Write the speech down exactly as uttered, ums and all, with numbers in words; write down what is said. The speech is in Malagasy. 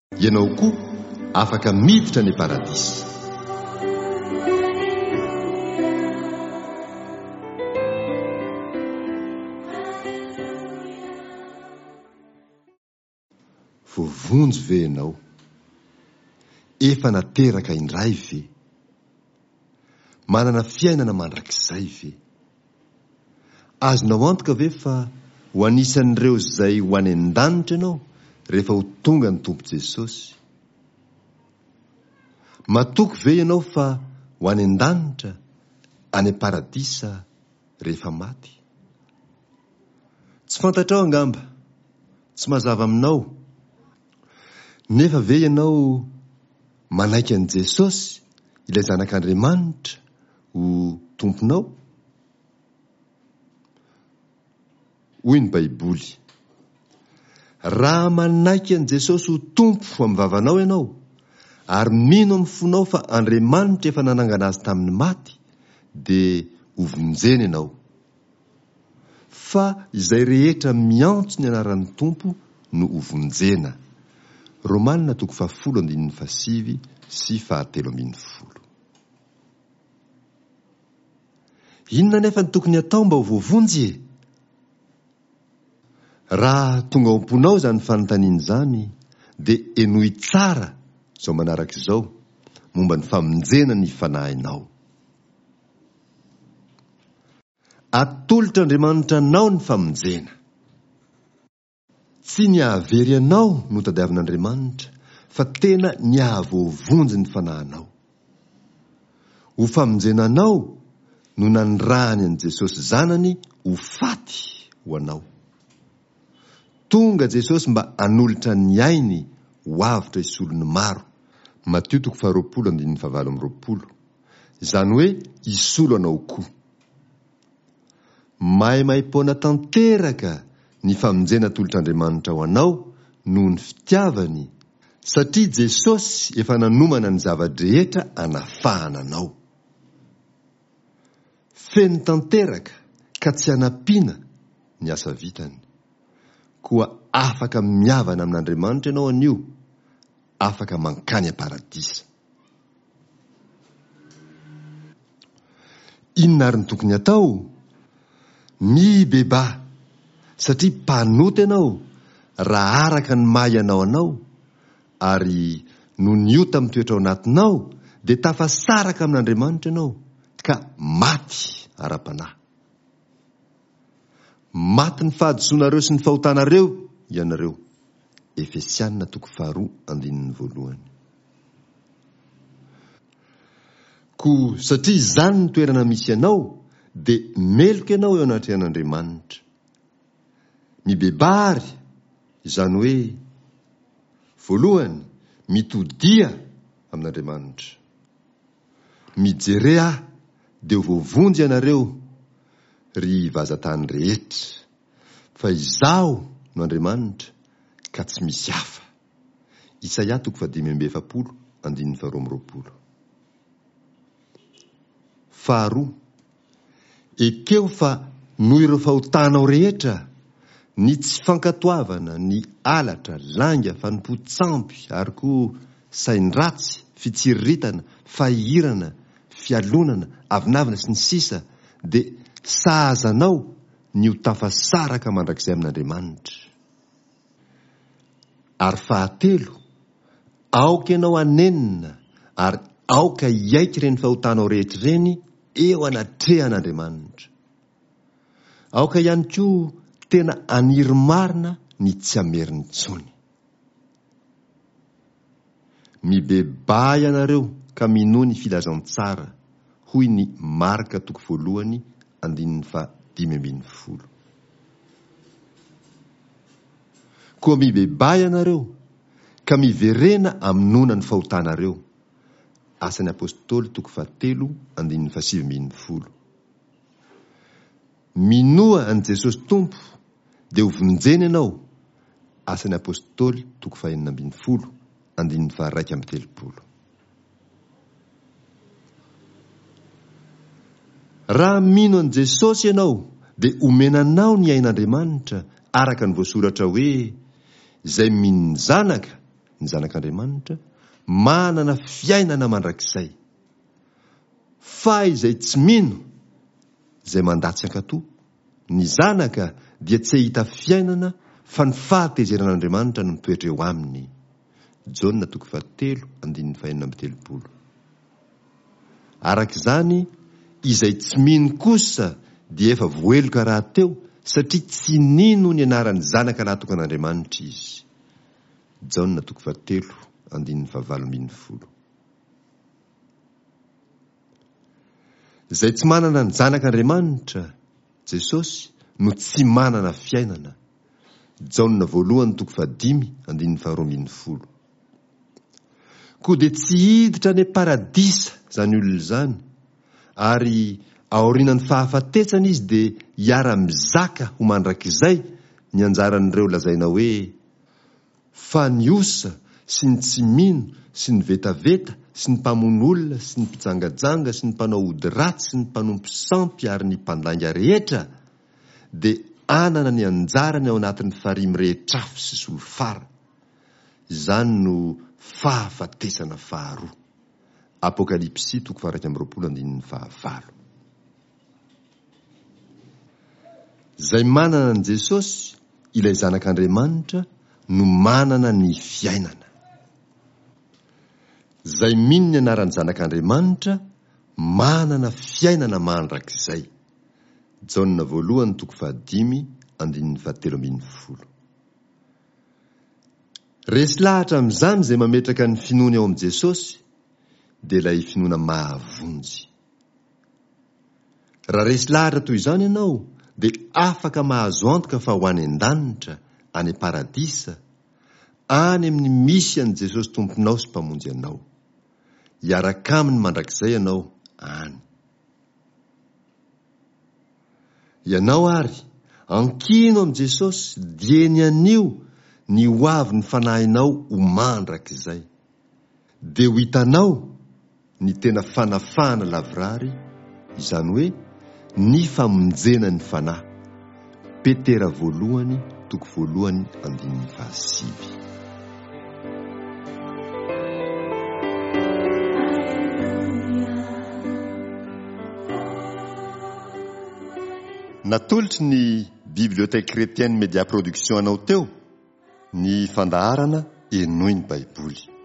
ianao koa afaka miditra ny paradisy. Voavonjy ve ianao? Efa nateraka indray ve? Manana fiainana mandrakizay ve? Azonao antoka ve fa ho anisan'ireo izay ho any an-danitra ianao rehefa ho tonga ny Tompo Jesosy? Matoky ve ianao fa ho any an-danitra, any paradisa rehefa maty? Tsy fantatrao angamba, tsy mazava aminao. Nefa ve ianao manaiky an' Jesosy, ilay zanak'Andriamanitra, ho tomponao? Hoy ny Baiboly, raha manaiky an' Jesosy ho tompo amin'ny vavanao ianao, ary mino amin'ny fonao fa Andriamanitra efa nanangana azy tamin'ny maty, dia ho vonjeny ianao. Fa izay rehetra miantso ny anaran'ny Tompo no ho vonjena. Romanina toko fahafolo andininy fasivy sy fahatelo ambin'ny folo. Inona nefa ny tokony atao mba ho voavonjy e? Raha tonga ao am-ponao izany fanontaniana izany, dia enohy tsara izao manaraka izao momba ny famonjena ny fanahinao. Atolotr'Andriamanitra anao ny famonjena. Tsy ny ahavery anao no tadiavin'Andriamanitra, fa tena ny ahavoavonjy ny fanahinao. Ho famonjenanao no nanirahany an' Jesosy zanany ho faty ho anao. Tonga Jesosy mba hanolotra ny ainy ho avitra isolony maro. Mateo toko faharoapolo andininy fahavalo amby roapolo. Izany hoe isolo anao koa. Mahay maim-poana tanteraka ny famonjena atolotr'Andriamanitra ho anao noho ny fitiavany, satria Jesosy efa nanomana ny zava-drehetra hanafahana anao. Feno tanteraka ka tsy hanampiana ny asa vitany. Koa afaka miavana amin'Andriamanitra ianao anio, afaka mankany a-paradisa. Inona ary ny tokony atao? Mibeba, satria mpanoty ianao raha araka ny maha ianao anao, ary no niota amin'ny toetra ao anatinao, dia tafasaraka amin'Andriamanitra ianao, ka maty ara-panahy. Maty ny fahadisoanareo sy ny fahotanareo ianareo. Efesianina toko faharoa andininy voalohany. Ko satria izany ny toerana misy ianao, dia meloka ianao eo anatrehan'Andriamanitra. Mibebary, izany hoe voalohany mitodia amin'Andriamanitra. Mijery ahy dia ho voavonjy ianareo ry vazatany rehetra, fa izaho no Andriamanitra ka tsy misy hafa. Isaia toko fadimy amby efapolo andininy faharoa amby roapolo. Faharoa, ekeo fa noho ireo fahotanao rehetra, ny tsy fankatoavana, ny alatra, langa, fanompo-tsampy, ary koa sain-dratsy, fitsiriritana, fahirana, fialonana, avinavina sy ny sisa, dia sahazanao ny ho tafasaraka mandrakizay amin'Andriamanitra. Ary fahatelo, aoka ianao anenina, ary aoka iaiky ireny fahotanao rehetra ireny eo anatrehan'Andriamanitra. Aoka ihany koa tena aniry marina ny tsy ameriny tsony. Mibeba ianareo ka minoa ny filazantsara, hoy ny Marka toko voalohany andininy fa dimy ambin'ny folo. Koa mibeba ianareo ka miverena aminona ny fahotanareo. Asan'ny apôstôly toko fahatelo andininy fa sivy ambin'ny folo. Minoa an' Jesosy Tompo dia ho vonjeny ianao. Asan'ny apôstôly toko fahenina ambin'ny folo andininy fa raika amby telopolo. Raha mino an' Jesosy ianao dia omenanao ny ain'Andriamanitra araka ny voasoratra hoe, izay mino ny zanaka ny zanak'Andriamanitra manana fiainana mandrakizay fa izay tsy mino izay mandatsy ankatoa. Ny zanaka dia tsy hita fiainana fa ny fahatezeran'Andriamanitra no mitoetra eo aminy. Jaona toko fahatelo andininy fahaenina amby telopolo. Arak'izany izay tsy mino kosa dia efa voeloka raha teo satria tsy nino ny anaran'ny zanaka nahatokan'Andriamanitra izy. Jaona toko fahatelo andininy fahavalo ambin'ny folo. Izay tsy manana ny zanak'Andriamanitra Jesosy no tsy manana fiainana. Jaona voalohany toko fahadimy andininy faharoa ambin'ny folo. Koa dia tsy hiditra any paradisa zany olona zany, ary aorianany fahafatesana izy dia hiara-mizaka ho mandrakizay ny anjaran'ireo lazaina hoe fa ny osa sy ny tsy mino sy ny vetaveta sy ny mpamono olona sy ny mpijangajanga sy ny mpanao ody ratsy sy ny mpanompo sampy ary ny mpandanga rehetra dia anana ny anjarany ao anatin'ny farimy rehetrafo sy solofara. Izany no fahafatesana faharoa. Apokalipsy toko faha iraika amby roapolo andininy fahavalo. Izay manana an' Jesosy ilay zanak'Andriamanitra no manana ny fiainana. Izay mino ny anaran'ny zanak'Andriamanitra manana fiainana mandrakizay. Jaona voalohany toko fahadimy andininy fahatelo ambin'ny folo. Resy lahatra amin'izany izay mametraka ny finoana eo amin'i Jesosy dia ilay finoana mahavonjy. Raha resy lahatra toy izany ianao dia afaka mahazo antoka fa ho any an-danitra, any paradisa, any amin'ny misy an'i Jesosy tomponao sy mpamonjy anao. Hiaraka aminy mandrakizay ianao any. Ianao ary ankino amin'i Jesosy dia ny anio ny ho avy ny fanahinao ho mandrakizay. Dia ho hitanao ny tena fanafahana lavrary, izany hoe ny famonjena ny fanahy. Petera voalohany toko voalohany andininy fahasivy. Natolotry ny Bibliothèque Chrétienne Média Production anao teo ny fandaharana enoiny Baiboly.